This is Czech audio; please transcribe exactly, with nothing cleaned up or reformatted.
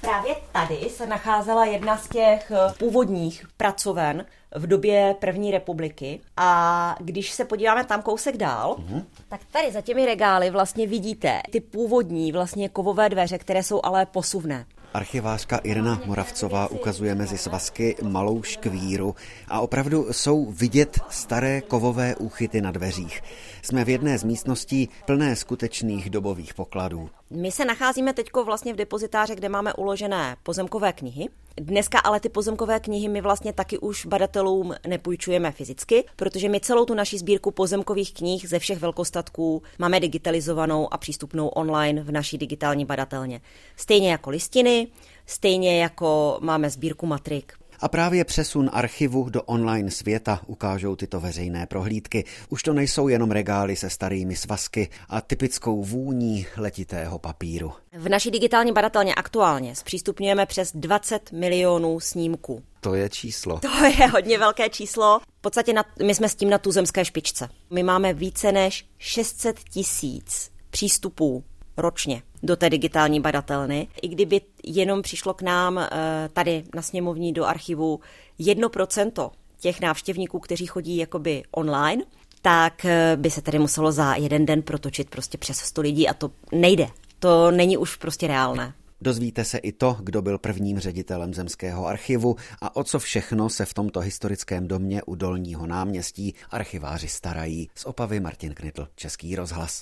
Právě tady se nacházela jedna z těch původních pracoven v době první republiky a když se podíváme tam kousek dál, mm-hmm. tak tady za těmi regály vlastně vidíte ty původní vlastně kovové dveře, které jsou ale posuvné. Archivářka Irena Moravcová ukazuje mezi svazky malou škvíru a opravdu jsou vidět staré kovové úchyty na dveřích. Jsme v jedné z místností plné skutečných dobových pokladů. My se nacházíme teďko vlastně v depozitáře, kde máme uložené pozemkové knihy. Dneska ale ty pozemkové knihy my vlastně taky už badatelům nepůjčujeme fyzicky, protože my celou tu naši sbírku pozemkových knih ze všech velkostatků máme digitalizovanou a přístupnou online v naší digitální badatelně. Stejně jako listiny, stejně jako máme sbírku matrik. A právě přesun archivu do online světa ukážou tyto veřejné prohlídky. Už to nejsou jenom regály se starými svazky a typickou vůní letitého papíru. V naší digitální badatelně aktuálně zpřístupňujeme přes dvacet milionů snímků. To je číslo. To je hodně velké číslo. V podstatě na, my jsme s tím na tuzemské špičce. My máme více než šest set tisíc přístupů ročně do té digitální badatelny. I kdyby jenom přišlo k nám tady na sněmovní do archivu jedno procento těch návštěvníků, kteří chodí jakoby online, tak by se tady muselo za jeden den protočit prostě přes sto lidí a to nejde. To není už prostě reálné. Dozvíte se i to, kdo byl prvním ředitelem Zemského archivu a o co všechno se v tomto historickém domě u Dolního náměstí archiváři starají. Z Opavy Martin Knitl, Český rozhlas.